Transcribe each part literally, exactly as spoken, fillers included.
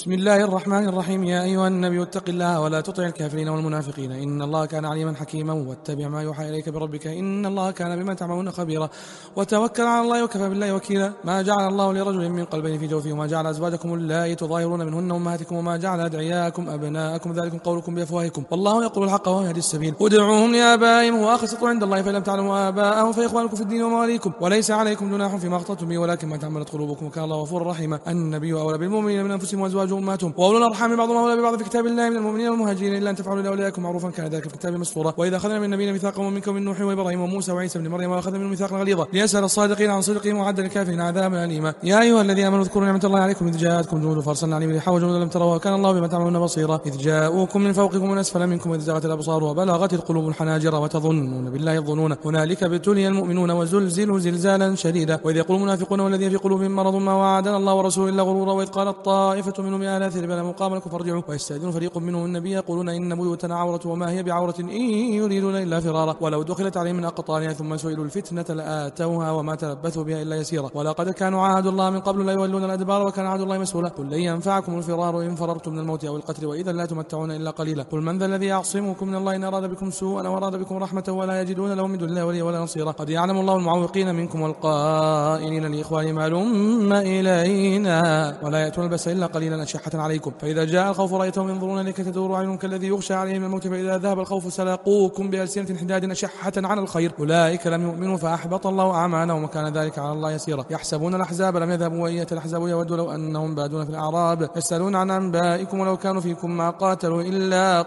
بسم الله الرحمن الرحيم. يا أيها النبي اتق الله ولا تطع الكافرين والمنافقين إن الله كان عليما حكيما واتبع ما يوحى إليك بربك إن الله كان بما تعملون خبيرا وتوكل على الله وكفى بالله وكيلا. ما جعل الله لرجل من قلبين في جوفه وما جعل أزواجكم اللائي تظاهرون منهن أمهاتكم وما جعل أدعياءكم أبناءكم ذلكم قولكم بأفواهكم والله يقول الحق وهو يهدي السبيل. ادعوهم لآبائهم هو أقسط عند الله فإن لم تعلموا آباءهم فإخوانكم في الدين ومواليكم وليس عليكم جناح فيما أخطأتم به ولكن ما تعملت قلوبكم وكان الله غفورا رحيما. النبي أولى بالمؤمنين من أنفسهم وأزواجهم أمهاتهم وأولو الأرحام بعضهم أولى ببعض في كتاب الله من المؤمنين والمهاجرين إلا أن تفعلوا لأولياءكم معروفا كان ذلك في الكتاب مسطورا. وإذا أخذنا من النبيين ميثاقهم منكم من نوح وإبراهيم وموسى وعيسى بن مريم وأخذنا منهم ميثاقا غليظا ليسأل الصادقين عن صدقهم وعد الكافرين عذابا أليما. يا أيها الذين آمنوا اذكروا نعمة الله عليكم إذ جاءتكم جنود فأرسلنا عليهم ريحا وجنودا لم تروها وكان الله بما تعملون بصيرا. إذ جاءوكم من فوقكم ومن أسفل منكم وإذ زاغت الأبصار وبلغت القلوب الحناجر وتظنون بالله الظنون هنالك ابتلي المؤمنون وزلزلوا زلزالا شديدا. وإذ يقول المنافقون والذين في قلوبهم مرض ما وعدنا الله ورسوله إلا غرورا. وإذ قالت طائفة منهم يا أهل يثرب لا مقام لكم فارجعوا ويستأذن فريق منهم النبي يقولون إن بيوتنا عورة وما هي بعورة إن يريدون إلا فرارا. ولو دخلت عليهم من أقطارها ثم سئلوا الفتنة لآتوها وما تلبثوا بها إلا يسيرا. ولقد كانوا عاهدوا الله من قبل لا يولون الأدبار وكان عهد الله مسؤولا. قل لن ينفعكم الفرار إن فررتم من الموت أو القتل وإذا لا تمتعون إلا قليلا. قل من ذا الذي يعصمكم من الله إن أراد بكم سوءا أو أراد بكم رحمة ولا يجدون لهم من دون الله وليا ولا نصيرا. قد يعلم الله المعوقين منكم والقائلين لإخوانهم هلم إلينا ولا يأتون البأس إلا قليلا أشحة عليكم فإذا جاء الخوف رأيتهم ينظرون إليك تدور أعينهم كالذي يغشى عليه من الموت فإذا ذهب الخوف سلاقوكم بألسنة حداد أشحة على الخير أولئك لم يؤمنوا فأحبط الله أعمالهم وكان ذلك على الله يسيرا. يحسبون الأحزاب لم يذهبوا وإن يأتي الأحزاب يودوا لو أنهم بادون في الأعراب يسألون عن أنبائكم ولو كانوا فيكم ما قاتلوا إلا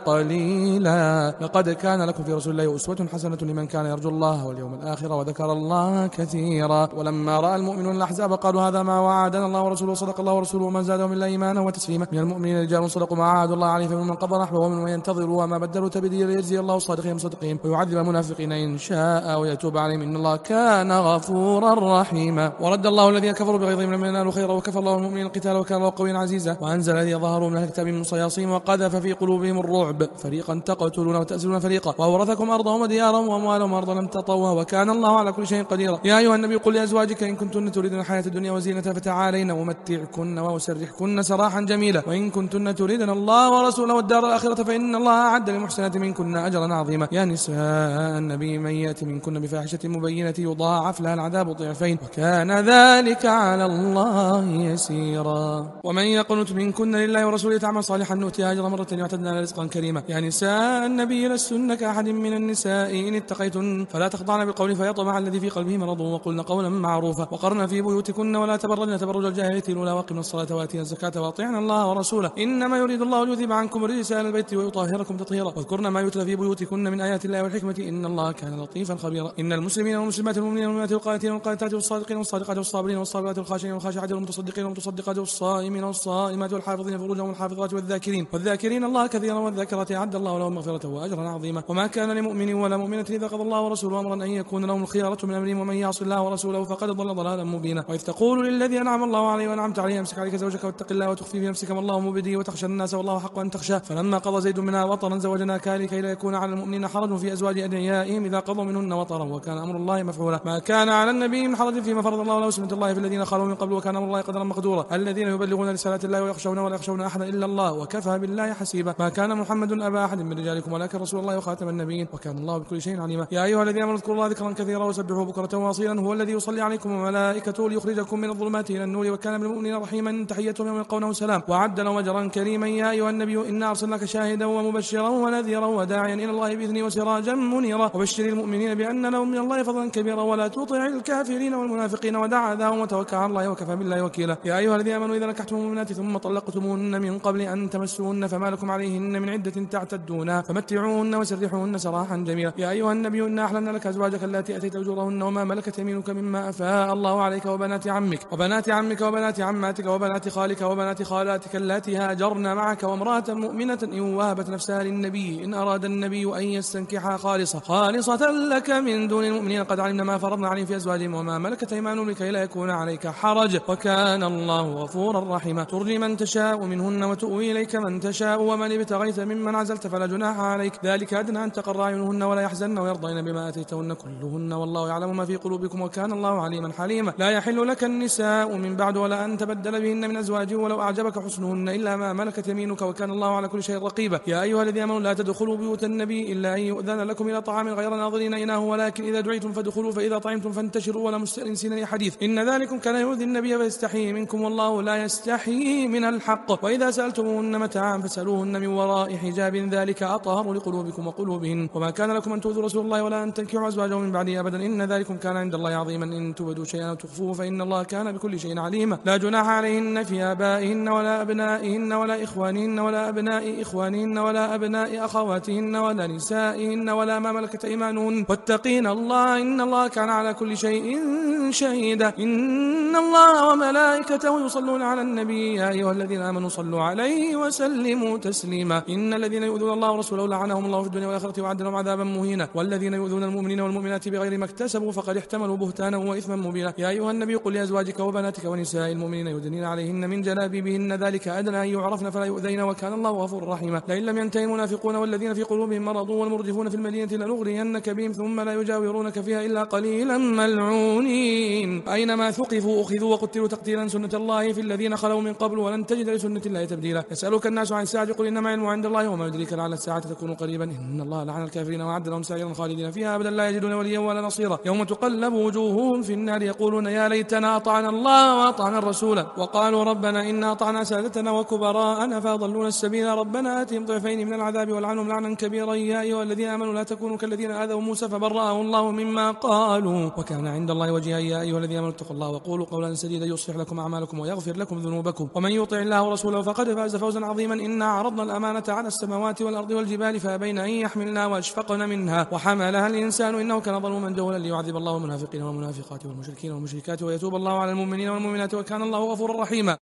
قليلا. لقد كان لكم في رسول الله أسوة حسنة لمن كان يرجو الله واليوم الآخر وذكر الله كثيرا. ولما رأى المؤمنون الأحزاب قالوا هذا ما وعدنا الله ورسوله صدق الله ورسوله وما زادهم إلا إيمانا وتسليما. من المؤمنين رجال صدقوا ما عاهدوا الله عليه فمن من قضى نحبه ومن من ينتظر وما بدلوا تبديلا ليجزي الله الصادقين بصدقهم ويعذب المنافقين إن شاء ويتوب عليهم إن الله كان غفورا رحيما. ورد الله الذين كفروا بغيظهم لم ينالوا خيرا وكفى الله المؤمنين القتال وكان الله قويا عزيزا. وأنزل الذين ظهروا من أهل الكتاب من صياصيهم وقذف في قلوبهم الرعب فريقا تقتلون وتأسرون فريقا وأورثكم أرضهم وديارهم وأموالهم أرضا لم تطوها وكان الله على كل شيء قديرا. يا أيها النبي قل لأزواجك إن كنتن تريدن الحياة الدنيا وزينتها فتعالين ومتعكن وأسرحكن سراحا جميلا وإن كنتن تريدن الله ورسوله والدار الآخرة فإن الله أعد للمحسنات منكن أجرا عظيما. يا نساء النبي من يأتي منكن بفاحشة مبينة يضاعف لها العذاب ضعفين وكان ذلك على الله يسيرا. ومن يقنت منكن لله ورسوله تعمل صالحا نؤتيها أجرا مرتين واعتدنا رزقا كريما. يا نساء النبي لستن كأحد من النساء إن اتقيتن فلا تخضعن بالقول فيطمع الذي في قلبه مرض وقلن قولا معروفا وقرن في بيوتكن ولا تبرجن تبرج الجاهلية الأولى وأقمن الصلاة وآتينا الزكاة وأطيعن الله ورسوله إنما يريد الله ليذهب عنكم الرجس أهل البيت ويطهركم تطهيرا واذكرن ما يتلى في بيوتكن من آيات الله والحكمة إن الله كان لطيفا خبيرا. إن المسلمين والمسلمات والمؤمنين والمؤمنات والقانتين والقانتات والصادقين والصادقات والصابرين والصابرات والخاشعين والخاشعات والمتصدقين والمتصدقات والصائمين والصائمات والحافظين فروجهم والحافظات والذاكرين والذاكرين الله كثيرا والذاكرات أعد الله لهم مغفرة وأجرا عظيما. وما كان لمؤمن ولا مؤمنة إذا قضى الله ورسوله أمرا أن يكون لهم الخيارة من أمرهم ومن يعص الله ورسوله فقد ضل ضلالا مبينا. وإذ تقول للذي أنعم الله عليه وأنعمت عليه أمسك عليك زوجك واتق الله وتخفي في نفسك ما الله مبديه وتخشى الناس والله حق أن تخشى فلما قضى زيد منها وطرا زوجناكها لكي لا يكون على المؤمنين حرج في أزواج أدعيائهم إذا قضوا منهن وطرا وكان أمر الله مفعولا. ما كان على النبي من حرج فيما فرض الله له سنة الله في الذين خلوا من قبل وكان أمر الله قدرا مقدورا. الذين يبلغون رسالات الله ويخشون ولا يخشون أحدا إلا الله وكفى بالله حسيبا. ما كان محمد أبا أحد من رجالكم ولكن رسول الله وخاتم النبيين وكان الله بكل شيء عليما. يا أيها الذين آمنوا اذكروا الله ذكرا كثيرا وسبحوه بكرة وأصيلا هو الذي يصلي عليكم وملائكته ليخرجكم من الظلمات إلى النور وكان بالمؤمنين رحيما. تحيتهم يوم يلقونه سلام وعد لهم أجرا كريما. يا أيها النبي إنا أرسلناك شاهدا ومبشرا ونذيرا وداعيا إلى الله بإذنه وسراجا منيرا وبشر المؤمنين بأن لهم من الله فضلا كبيرا ولا تطع الكافرين والمنافقين ودع أذاهم وتوكل على الله وكفى بالله وكيلا. يا أيها الذين آمنوا إذا نكحتم المؤمنات ثم طلقتموهن من قبل أن تمسوهن فما لكم عليهن من عدة تعتدونها فمتعوهن وسرحوهن سراحا جميلا. يا أيها النبي إنا أحللنا لك أزواجك اللاتي أتيت أجورهن وما ملكت يمينك مما أفاء الله عليك وبنات عمك وبنات عمك وبنات عماتك وبنات خالك وبنات خالاتك اللاتي هاجرن معك وامرأة مؤمنة إن وهبت نفسها للنبي إن أراد النبي أن يستنكحها خالصة خالصة لك من دون المؤمنين قد علمنا ما فرضنا عليهم في أزواجهم وما ملكت أيمانهم لكي لا يكون عليك حرج وكان الله غفورا رحيما. ترجي من تشاء منهن وتؤوي إليك من تشاء ومن ابتغيت ممن عزلت فلا جناح عليك ذلك أدنى أن تقر أعينهن ولا يحزن ويرضين بما آتيتهن كلهن والله يعلم ما في قلوبكم وكان الله عليما حليما. لا يحل لك النساء من بعد ولا أن تبدل بهن من أزواج ولو أعجبك أعجبك حسنهن إلا ما ملكت يمينك وكان الله على كل شيء رقيبا. يا أيها الذين آمنوا لا تدخلوا بيوت النبي إلا أن يؤذن لكم إلى طعام غير ناظرين إناه ولكن إذا دعيتم فادخلوا فإذا طعمتم فانتشروا ولا مستأنسين لحديث إن ذلكم كان يؤذي النبي فيستحيي منكم والله لا يستحيي من الحق. وإذا سألتموهن متاعا فاسألوهن من وراء حجاب ذلك أطهر لقلوبكم وقلوبهن وما كان لكم أن تؤذوا رسول الله ولا أن تنكحوا أزواجه من بعده أبدا إن ذلكم كان عند الله عظيما. إن تبدوا شيئا أو تخفوه فإن الله كان بكل شيء عليما. لا جناح عليهن في آبائهن ولا أبنائهن ولا إخوانهن ولا أبناء إخوانهن ولا أبناء أخواتهن ولا نسائهن ولا ما ملكت أيمانهن واتقين الله إن الله كان على كل شيء شهيدا. إن الله وملائكته يصلون على النبي يا أيها الذين آمنوا صلوا عليه وسلموا تسليما. إن الذين يؤذون الله ورسوله لعنهم الله في الدنيا والآخرة وأعد لهم عذابا مهينا. والذين يؤذون المؤمنين والمؤمنات بغير ما اكتسبوا فقد احتملوا بهتانا وإثما مبينا. يا أيها النبي قل لأزواجك وبناتك ونساء المؤمنين يدنين عليهن من جلابيبهن ذلك أدنى أن يعرفن فلا يؤذين وكان الله غفورا رحيما. لئن لم ينتهي المنافقون والذين في قلوبهم مرض والمرجفون في المدينة لنغرينك بهم ثم لا يجاورونك فيها إلا قليلا ملعونين. أينما ثقفوا أخذوا وقتلوا تقتيلا سنة الله في الذين خلوا من قبل ولن تجد لسنة الله تبديلا. يسألك الناس عن الساعة قل إنما علمها عند الله وما يدريك لعل الساعة تكون قريبا. إن الله لعن الكافرين وأعد لهم سعيرا خالدين فيها أبدا لا يجدون وليا ولا نصيرا. يوم تقلب وجوههم في النار يقولون يا ليتنا أطعنا الله وأطعنا الرسول وقالوا ربنا إنا أطعنا سادتنا وكبراءنا فأضلونا السبيل ربنا آتهم ضعفين من العذاب والعنهم لعنا كبيرا. يا أيها الذين آمنوا لا تكونوا كالذين آذوا موسى فبرأه الله مما قالوا وكان عند الله وجيها. يا أيها الذين آمنوا اتقوا الله وقولوا قولا سديدا يصلح لكم أعمالكم ويغفر لكم ذنوبكم ومن يطع الله ورسوله فقد فاز فوزا عظيما. إنا عرضنا الأمانة على السماوات والأرض والجبال فأبين أن يحملنها وأشفقن منها وحملها الإنسان إنه كان ظلوما جهولا. ليعذب الله المنافقين والمنافقات والمشركين والمشركات ويتوب الله على المؤمنين والمؤمنات وكان الله غفورا رحيما.